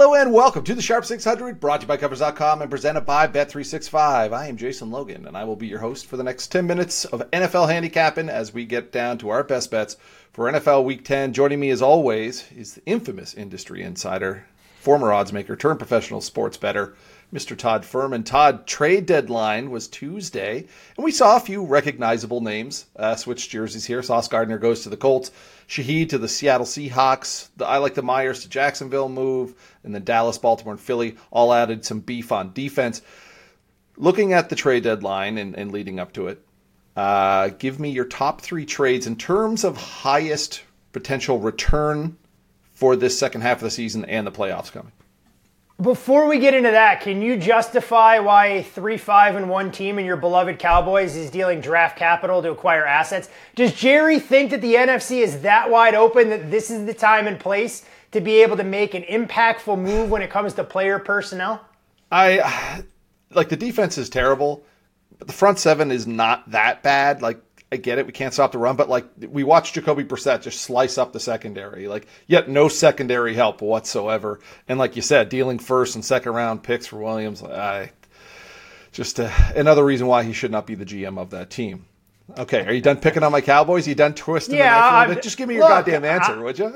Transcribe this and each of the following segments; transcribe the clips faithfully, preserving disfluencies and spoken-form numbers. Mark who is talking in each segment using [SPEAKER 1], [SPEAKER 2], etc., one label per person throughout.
[SPEAKER 1] Hello and welcome to the Sharp six hundred, brought to you by Covers dot com and presented by Bet three sixty-five. I am Jason Logan, and I will be your host for the next ten minutes of N F L handicapping as we get down to our best bets for N F L Week ten. Joining me as always is the infamous industry insider, former odds maker, turned professional sports bettor, Mister Todd Fuhrman. Todd, trade deadline was Tuesday, and we saw a few recognizable names uh, switch jerseys here. Sauce Gardner goes to the Colts, Shaheed to the Seattle Seahawks, the I like the Myers to Jacksonville move, and then Dallas, Baltimore, and Philly all added some beef on defense. Looking at the trade deadline and, and leading up to it, uh, give me your top three trades in terms of highest potential return for this second half of the season and the playoffs coming.
[SPEAKER 2] Before we get into that, can you justify why a three five and one team in your beloved Cowboys is dealing draft capital to acquire assets? Does Jerry think that the N F C is that wide open that this is the time and place to be able to make an impactful move when it comes to player personnel?
[SPEAKER 1] I like the defense is terrible, but the front seven is not that bad. Like, I get it, we can't stop the run, but like we watched Jacoby Brissett just slice up the secondary, like yet no secondary help whatsoever. And like you said, dealing first and second round picks for Williams, I just uh, another reason why he should not be the G M of that team. Okay, are you done picking on my Cowboys? Are you done twisting
[SPEAKER 2] yeah,
[SPEAKER 1] the knife a little
[SPEAKER 2] I'm,
[SPEAKER 1] bit? Just give me your
[SPEAKER 2] look,
[SPEAKER 1] goddamn answer,
[SPEAKER 2] I,
[SPEAKER 1] would you?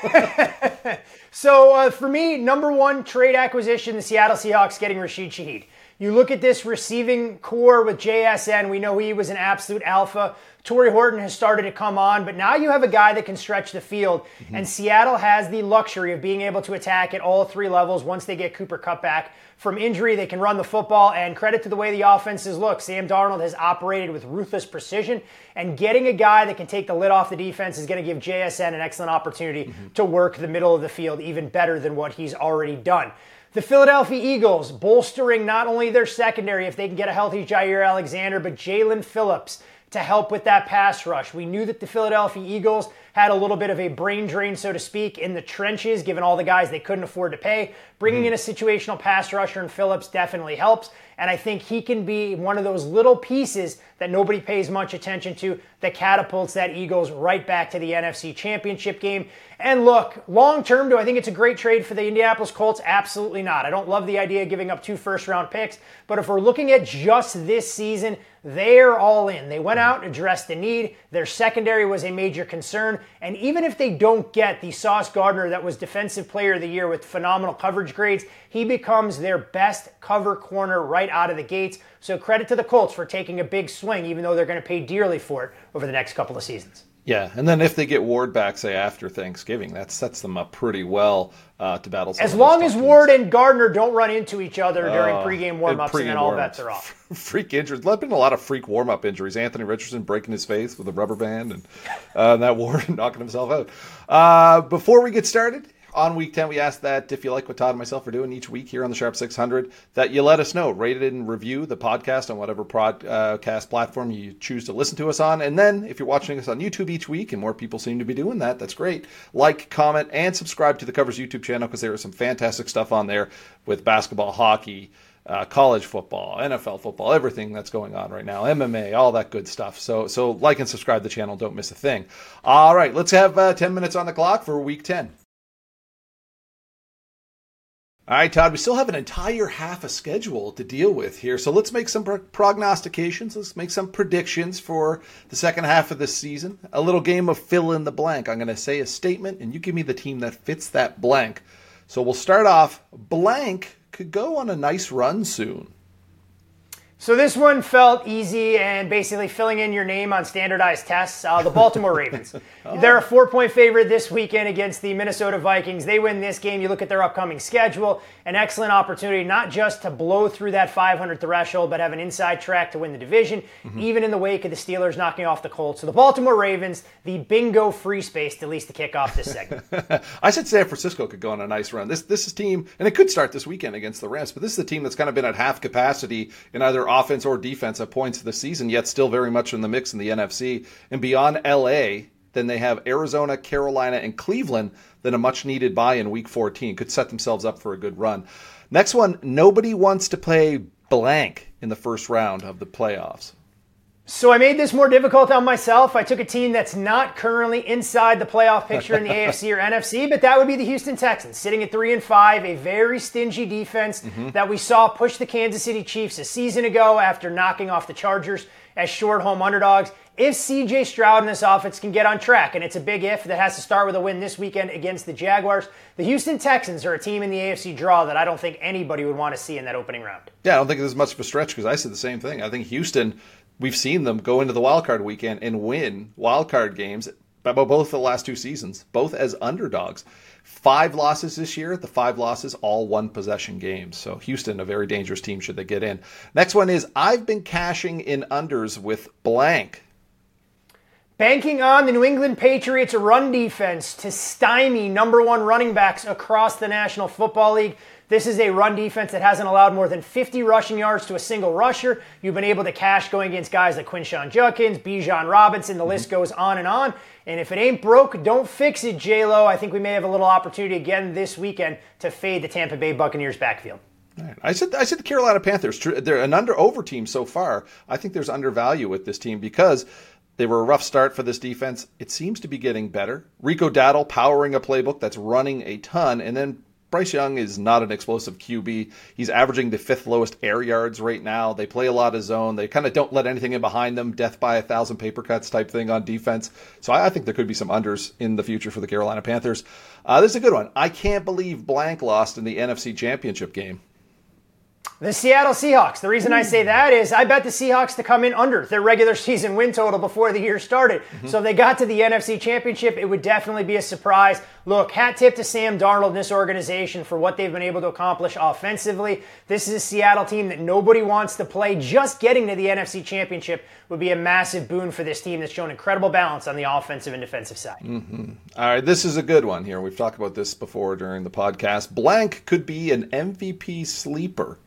[SPEAKER 2] So uh, for me, number one trade acquisition, the Seattle Seahawks getting Rashid Shaheed. You look at this receiving core with J S N, we know he was an absolute alpha. Torrey Horton has started to come on, but now you have a guy that can stretch the field, mm-hmm. and Seattle has the luxury of being able to attack at all three levels. Once they get Cooper Kupp back from injury, they can run the football, and credit to the way the offenses look. Sam Darnold has operated with ruthless precision, and getting a guy that can take the lid off the defense is going to give J S N an excellent opportunity mm-hmm. to work the middle of the field even better than what he's already done. The Philadelphia Eagles bolstering not only their secondary if they can get a healthy Jair Alexander, but Jalen Phillips to help with that pass rush. We knew that the Philadelphia Eagles had a little bit of a brain drain, so to speak, in the trenches, given all the guys they couldn't afford to pay. Bringing mm-hmm. in a situational pass rusher in Phillips definitely helps, and I think he can be one of those little pieces that nobody pays much attention to that catapults that Eagles right back to the N F C Championship game. And look, long-term, do I think it's a great trade for the Indianapolis Colts? Absolutely not. I don't love the idea of giving up two first-round picks, but if we're looking at just this season, they're all in. They went out, addressed the need. Their secondary was a major concern, and even if they don't get the Sauce Gardner that was Defensive Player of the Year with phenomenal coverage grades, he becomes their best cover corner right out of the gates. So credit to the Colts for taking a big swing, even though they're going to pay dearly for it over the next couple of seasons.
[SPEAKER 1] Yeah, and then if they get Ward back, say, after Thanksgiving, that sets them up pretty well uh, to battle.
[SPEAKER 2] As long as Ward and Gardner don't run into each other during
[SPEAKER 1] uh,
[SPEAKER 2] pregame warm-ups, and, and then all bets are off.
[SPEAKER 1] Freak injuries. There's been a lot of freak warm-up injuries. Anthony Richardson breaking his face with a rubber band, and uh, that Ward knocking himself out. Uh, before we get started, on Week ten, we asked that if you like what Todd and myself are doing each week here on the Sharp six hundred, that you let us know. Rate it and review the podcast on whatever podcast platform you choose to listen to us on. And then if you're watching us on YouTube each week, and more people seem to be doing that, that's great. Like, comment, and subscribe to the Covers YouTube channel because there is some fantastic stuff on there with basketball, hockey, uh, college football, N F L football, everything that's going on right now, M M A, all that good stuff. So so like and subscribe to the channel. Don't miss a thing. All right, let's have uh, ten minutes on the clock for Week ten. All right, Todd, we still have an entire half a schedule to deal with here. So let's make some prognostications. Let's make some predictions for the second half of this season. A little game of fill in the blank. I'm going to say a statement, and you give me the team that fits that blank. So we'll start off. Blank could go on a nice run soon.
[SPEAKER 2] So this one felt easy and basically filling in your name on standardized tests. Uh, the Baltimore Ravens. oh. They're a four-point favorite this weekend against the Minnesota Vikings. They win this game. You look at their upcoming schedule, an excellent opportunity not just to blow through that five hundred threshold, but have an inside track to win the division, mm-hmm. even in the wake of the Steelers knocking off the Colts. So the Baltimore Ravens, the bingo free space to at least to kick off this segment.
[SPEAKER 1] I said San Francisco could go on a nice run. This this is team, and it could start this weekend against the Rams, but this is a team that's kind of been at half capacity in either offense or defense at points of the season, yet still very much in the mix in the N F C. And beyond L A, then they have Arizona, Carolina, and Cleveland, then a much-needed bye in Week fourteen. Could set themselves up for a good run. Next one, nobody wants to play blank in the first round of the playoffs.
[SPEAKER 2] So I made this more difficult on myself. I took a team that's not currently inside the playoff picture in the A F C or N F C, but that would be the Houston Texans, sitting at three and five, a very stingy defense mm-hmm. that we saw push the Kansas City Chiefs a season ago after knocking off the Chargers as short home underdogs. If C J Stroud and this offense can get on track, and it's a big if that has to start with a win this weekend against the Jaguars, the Houston Texans are a team in the A F C draw that I don't think anybody would want to see in that opening round.
[SPEAKER 1] Yeah, I don't think there's much of a stretch because I said the same thing. I think Houston, we've seen them go into the wild card weekend and win wild card games both the last two seasons, both as underdogs. Five losses this year. The five losses, all one possession games. So Houston, a very dangerous team should they get in. Next one is I've been cashing in unders with blank.
[SPEAKER 2] Banking on the New England Patriots run defense to stymie number one running backs across the National Football League. This is a run defense that hasn't allowed more than fifty rushing yards to a single rusher. You've been able to cash going against guys like Quinshon Judkins, Bijan Robinson. The list goes on and on. And if it ain't broke, don't fix it, J-Lo. I think we may have a little opportunity again this weekend to fade the Tampa Bay Buccaneers backfield.
[SPEAKER 1] Right. I said I said the Carolina Panthers. They're an under-over team so far. I think there's undervalue with this team because they were a rough start for this defense. It seems to be getting better. Rico Dowdle powering a playbook that's running a ton. And then Bryce Young is not an explosive Q B. He's averaging the fifth lowest air yards right now. They play a lot of zone. They kind of don't let anything in behind them. Death by a thousand paper cuts type thing on defense. So I, I think there could be some unders in the future for the Carolina Panthers. Uh, this is a good one. I can't believe blank lost in the N F C Championship game.
[SPEAKER 2] The Seattle Seahawks. The reason I say that is I bet the Seahawks to come in under their regular season win total before the year started. Mm-hmm. So if they got to the N F C Championship, it would definitely be a surprise. Look, hat tip to Sam Darnold and this organization for what they've been able to accomplish offensively. This is a Seattle team that nobody wants to play. Just getting to the N F C Championship would be a massive boon for this team that's shown incredible balance on the offensive and defensive side.
[SPEAKER 1] Mm-hmm. All right, this is a good one here. We've talked about this before during the podcast. Blank could be an M V P sleeper.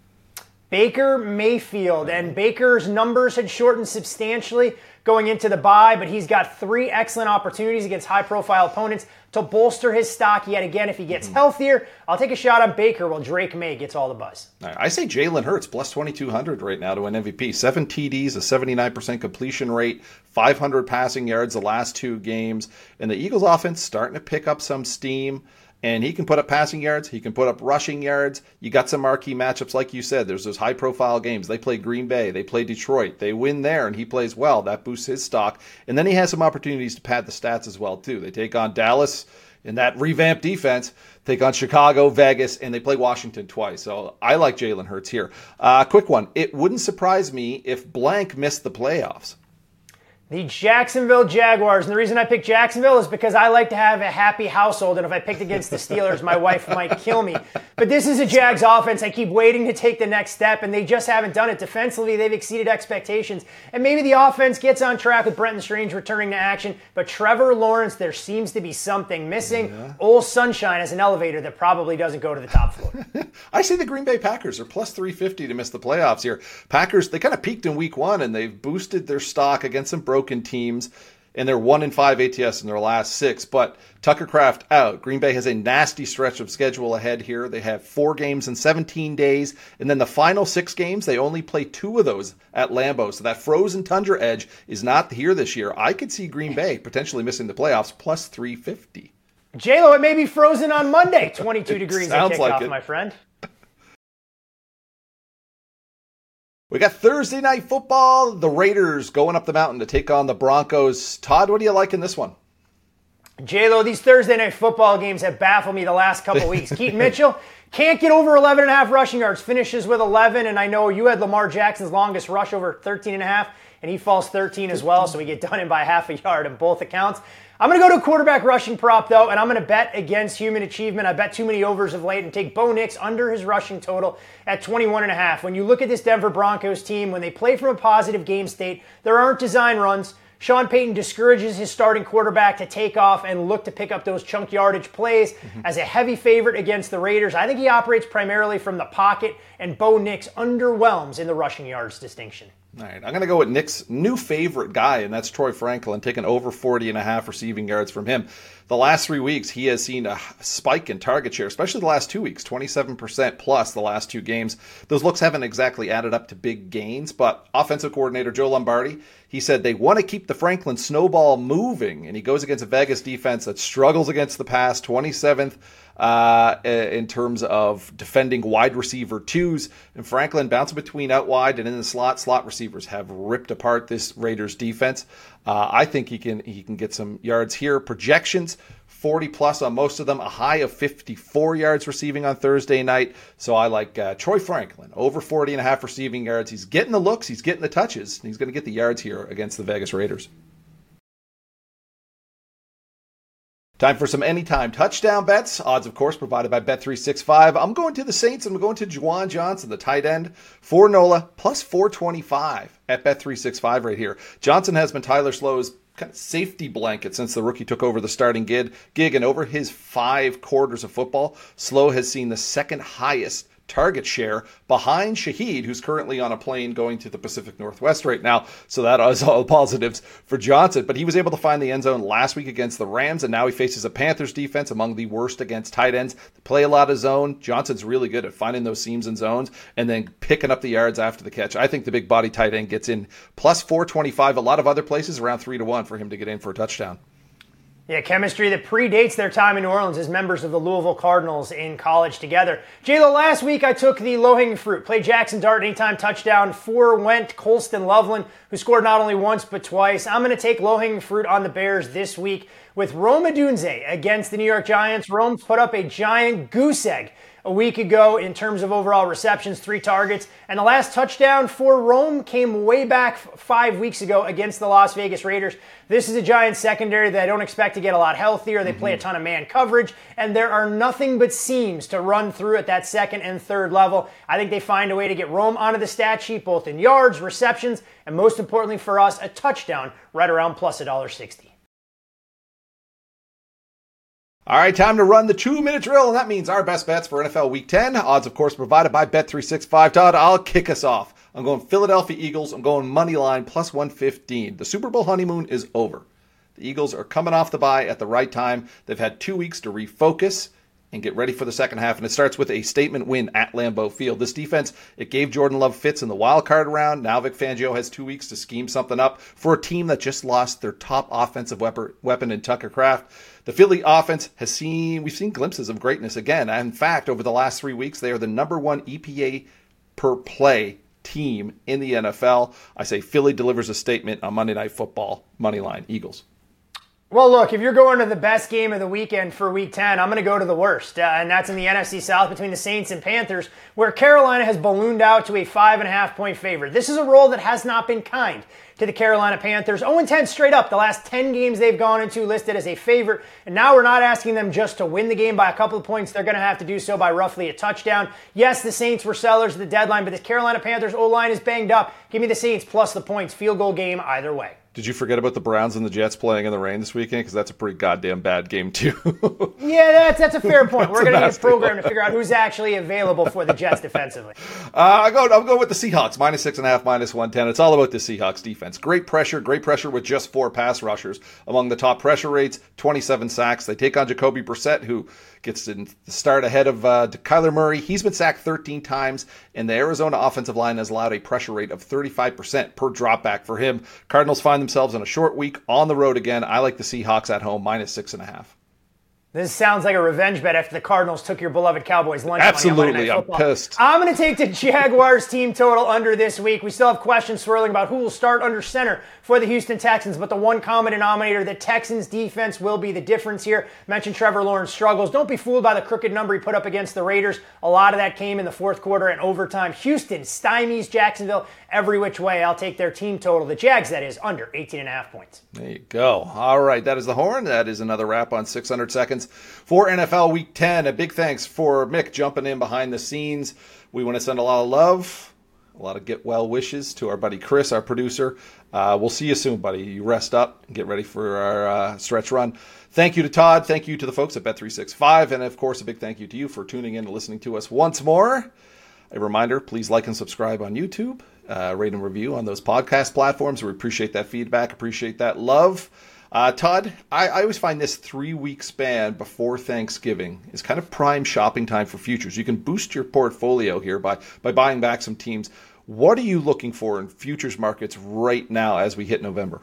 [SPEAKER 2] Baker Mayfield, and Baker's numbers had shortened substantially going into the bye, but he's got three excellent opportunities against high-profile opponents to bolster his stock yet again. If he gets mm-hmm. healthier, I'll take a shot on Baker while Drake May gets all the buzz.
[SPEAKER 1] Right, I say Jalen Hurts, plus twenty-two hundred right now to win M V P. Seven T Ds, a seventy-nine percent completion rate, five hundred passing yards the last two games, and the Eagles offense starting to pick up some steam. And he can put up passing yards. He can put up rushing yards. You got some marquee matchups, like you said. There's those high-profile games. They play Green Bay. They play Detroit. They win there, and he plays well. That boosts his stock. And then he has some opportunities to pad the stats as well, too. They take on Dallas in that revamped defense, take on Chicago, Vegas, and they play Washington twice. So I like Jalen Hurts here. Uh, quick one. It wouldn't surprise me if blank missed the playoffs.
[SPEAKER 2] The Jacksonville Jaguars. And the reason I picked Jacksonville is because I like to have a happy household. And if I picked against the Steelers, my wife might kill me. But this is a Jags offense. I keep waiting to take the next step, and they just haven't done it. Defensively, they've exceeded expectations. And maybe the offense gets on track with Brenton Strange returning to action. But Trevor Lawrence, there seems to be something missing. Yeah. Old Sunshine is an elevator that probably doesn't go to the top floor.
[SPEAKER 1] I see the Green Bay Packers are plus three fifty to miss the playoffs here. Packers, they kind of peaked in week one, and they've boosted their stock against some broken teams, and they're one in five A T S in their last six. But Tucker Kraft out. Green Bay has a nasty stretch of schedule ahead here. They have four games in seventeen days, and then the final six games, they only play two of those at Lambeau. So that frozen tundra edge is not here this year. I could see Green Bay potentially missing the playoffs plus three fifty.
[SPEAKER 2] J-Lo, it may be frozen on Monday. twenty-two degrees at kickoff,
[SPEAKER 1] like
[SPEAKER 2] my friend.
[SPEAKER 1] We got Thursday Night Football, the Raiders going up the mountain to take on the Broncos. Todd, what do you like in this one?
[SPEAKER 2] J-Lo, these Thursday Night Football games have baffled me the last couple weeks. Keaton Mitchell can't get over eleven and a half rushing yards, finishes with eleven, and I know you had Lamar Jackson's longest rush over thirteen and a half, and he falls thirteen as well, so we get done in by half a yard in both accounts. I'm going to go to a quarterback rushing prop, though, and I'm going to bet against human achievement. I bet too many overs of late and take Bo Nix under his rushing total at twenty-one and a half. When you look at this Denver Broncos team, when they play from a positive game state, there aren't design runs. Sean Payton discourages his starting quarterback to take off and look to pick up those chunk yardage plays. Mm-hmm. As a heavy favorite against the Raiders, I think he operates primarily from the pocket, and Bo Nix underwhelms in the rushing yards distinction.
[SPEAKER 1] All right, I'm going to go with Nick's new favorite guy, and that's Troy Franklin, taking over forty and a half receiving yards from him. The last three weeks, he has seen a spike in target share, especially the last two weeks, twenty-seven percent plus the last two games. Those looks haven't exactly added up to big gains, but offensive coordinator Joe Lombardi, he said they want to keep the Franklin snowball moving, and he goes against a Vegas defense that struggles against the pass, twenty-seventh uh, in terms of defending wide receiver twos, and Franklin bouncing between out wide and in the slot. Slot receivers have ripped apart this Raiders defense. Uh, I think he can he can get some yards here. Projections, forty plus on most of them, a high of fifty-four yards receiving on Thursday night. So I like uh, Troy Franklin, over forty and a half receiving yards. He's getting the looks, he's getting the touches, and he's going to get the yards here against the Vegas Raiders. Time for some anytime touchdown bets. Odds, of course, provided by Bet three sixty-five. I'm going to the Saints, and I'm going to Juwan Johnson, the tight end, for Nola, plus four twenty-five at Bet three sixty-five right here. Johnson has been Tyler Slow's kind of safety blanket since the rookie took over the starting gig, gig, and over his five quarters of football, Slow has seen the second highest target share behind Shaheed, who's currently on a plane going to the Pacific Northwest right now. So that is all positives for Johnson. But he was able to find the end zone last week against the Rams, and now he faces a Panthers defense among the worst against tight ends. They play a lot of zone. Johnson's really good at finding those seams and zones and then picking up the yards after the catch. I think the big body tight end gets in plus four twenty-five. A lot of other places around three to one for him to get in for a touchdown.
[SPEAKER 2] Yeah, chemistry that predates their time in New Orleans as members of the Louisville Cardinals in college together. J-Lo, last week I took the low-hanging fruit. Played Jackson Dart anytime touchdown. Four went Colston Loveland, who scored not only once but twice. I'm going to take low-hanging fruit on the Bears this week with Rome Odunze against the New York Giants. Rome put up a giant goose egg a week ago in terms of overall receptions, three targets. And the last touchdown for Rome came way back five weeks ago against the Las Vegas Raiders. This is a Giants secondary that I don't expect to get a lot healthier. They mm-hmm. play a ton of man coverage, and there are nothing but seams to run through at that second and third level. I think they find a way to get Rome onto the stat sheet, both in yards, receptions, and most importantly for us, a touchdown right around plus one sixty.
[SPEAKER 1] All right, time to run the two-minute drill, and that means our best bets for N F L Week ten. Odds, of course, provided by Bet three sixty-five. Todd, I'll kick us off. I'm going Philadelphia Eagles. I'm going money line plus one fifteen. The Super Bowl honeymoon is over. The Eagles are coming off the bye at the right time. They've had two weeks to refocus and get ready for the second half, and it starts with a statement win at Lambeau Field. This defense, it gave Jordan Love fits in the wild card round. Now Vic Fangio has two weeks to scheme something up for a team that just lost their top offensive weapon in Tucker Kraft. The Philly offense has seen, we've seen glimpses of greatness again. In fact, over the last three weeks, they are the number one E P A per play team in the N F L. I say Philly delivers a statement on Monday Night Football, money line, Eagles.
[SPEAKER 2] Well, look, if you're going to the best game of the weekend for Week ten, I'm going to go to the worst, uh, and that's in the N F C South between the Saints and Panthers, where Carolina has ballooned out to a five and a half point favorite. This is a role that has not been kind to the Carolina Panthers. oh and ten straight up. The last ten games they've gone into listed as a favorite, and now we're not asking them just to win the game by a couple of points. They're going to have to do so by roughly a touchdown. Yes, the Saints were sellers at the deadline, but the Carolina Panthers O-line is banged up. Give me the Saints plus the points. Field goal game either way.
[SPEAKER 1] Did you forget about the Browns and the Jets playing in the rain this weekend? Because that's a pretty goddamn bad game, too.
[SPEAKER 2] Yeah, that's that's a fair point. We're going to get a program to figure out who's actually available for the Jets defensively.
[SPEAKER 1] Uh, I go, I'm going with the Seahawks, minus six and a half, minus one ten. It's all about the Seahawks defense. Great pressure, great pressure with just four pass rushers. Among the top pressure rates, twenty-seven sacks. They take on Jacoby Brissett, who gets to start ahead of uh, Kyler Murray. He's been sacked thirteen times, and the Arizona offensive line has allowed a pressure rate of thirty-five percent per dropback for him. Cardinals find themselves on a short week on the road again. I like the Seahawks at home, minus six and a half.
[SPEAKER 2] This sounds like a revenge bet after the Cardinals took your beloved Cowboys lunch
[SPEAKER 1] Absolutely,
[SPEAKER 2] money on Monday Night Football.
[SPEAKER 1] I'm pissed.
[SPEAKER 2] I'm going to take the Jaguars team total under this week. We still have questions swirling about who will start under center for the Houston Texans, but the one common denominator, the Texans defense will be the difference here. Mentioned Trevor Lawrence struggles. Don't be fooled by the crooked number he put up against the Raiders. A lot of that came in the fourth quarter and overtime. Houston stymies Jacksonville every which way. I'll take their team total, the Jags that is, under eighteen and a half points.
[SPEAKER 1] There you go. All right, that is the horn. That is another wrap on six hundred seconds for N F L Week ten. A big thanks for Mick jumping in behind the scenes. We want to send a lot of love, a lot of get well wishes to our buddy Chris, our producer. Uh, we'll see you soon, buddy. You rest up and get ready for our uh, stretch run. Thank you to Todd. Thank you to the folks at Bet three sixty-five. And, of course, a big thank you to you for tuning in and listening to us once more. A reminder, please like and subscribe on YouTube, uh, rate and review on those podcast platforms. We appreciate that feedback, appreciate that love. Uh, Todd, I, I always find this three-week span before Thanksgiving is kind of prime shopping time for futures. You can boost your portfolio here by, by buying back some teams. What are you looking for in futures markets right now as we hit November?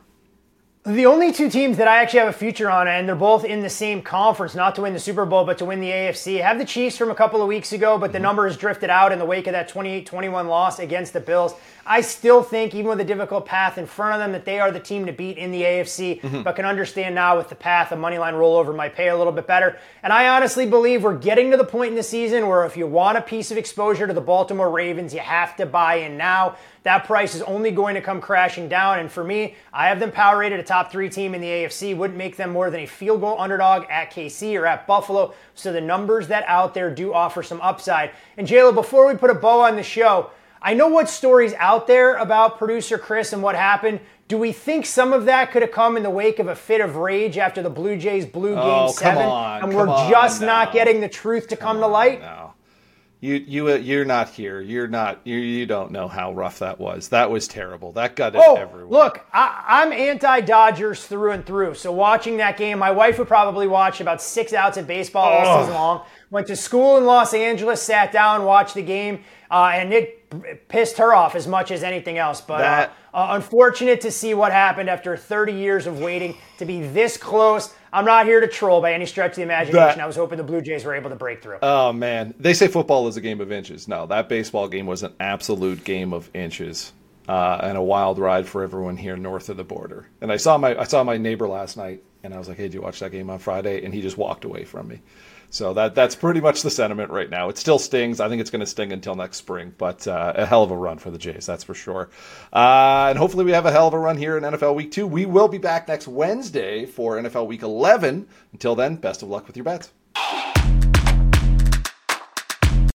[SPEAKER 2] The only two teams that I actually have a future on, and they're both in the same conference, not to win the Super Bowl, but to win the A F C. I have the Chiefs from a couple of weeks ago, but the number has drifted out in the wake of that twenty-eight twenty-one loss against the Bills. I still think, even with a difficult path in front of them, that they are the team to beat in the A F C, mm-hmm. but can understand now with the path, a moneyline rollover might pay a little bit better. And I honestly believe we're getting to the point in the season where if you want a piece of exposure to the Baltimore Ravens, you have to buy in now. That price is only going to come crashing down. And for me, I have them power rated a top three team in the A F C. Wouldn't make them more than a field goal underdog at K C or at Buffalo. So the numbers that out there do offer some upside. And J-Lo, before we put a bow on the show, I know what stories out there about producer Chris and what happened. Do we think some of that could have come in the wake of a fit of rage after the Blue Jays blew Game
[SPEAKER 1] oh,
[SPEAKER 2] seven?
[SPEAKER 1] Come on,
[SPEAKER 2] and
[SPEAKER 1] come
[SPEAKER 2] we're just
[SPEAKER 1] on,
[SPEAKER 2] not
[SPEAKER 1] no.
[SPEAKER 2] getting the truth to come, come to light?
[SPEAKER 1] No. You you uh, you're not here. You're not. You you don't know how rough that was. That was terrible. That gutted
[SPEAKER 2] oh,
[SPEAKER 1] everyone.
[SPEAKER 2] Look, I, I'm anti-Dodgers through and through. So watching that game, my wife would probably watch about six outs of baseball all
[SPEAKER 1] oh.
[SPEAKER 2] season long. Went to school in Los Angeles, sat down, watched the game, uh, and it pissed her off as much as anything else. But
[SPEAKER 1] that,
[SPEAKER 2] uh, uh, unfortunate to see what happened after thirty years of waiting to be this close. I'm not here to troll by any stretch of the imagination. That, I was hoping the Blue Jays were able to break through.
[SPEAKER 1] Oh, man. They say football is a game of inches. No, that baseball game was an absolute game of inches uh, and a wild ride for everyone here north of the border. And I saw my I saw my neighbor last night, and I was like, hey, did you watch that game on Friday? And he just walked away from me. So that that's pretty much the sentiment right now. It still stings. I think it's going to sting until next spring, but uh, a hell of a run for the Jays, that's for sure. Uh, and hopefully we have a hell of a run here in N F L Week two. We will be back next Wednesday for N F L Week eleven. Until then, best of luck with your bets.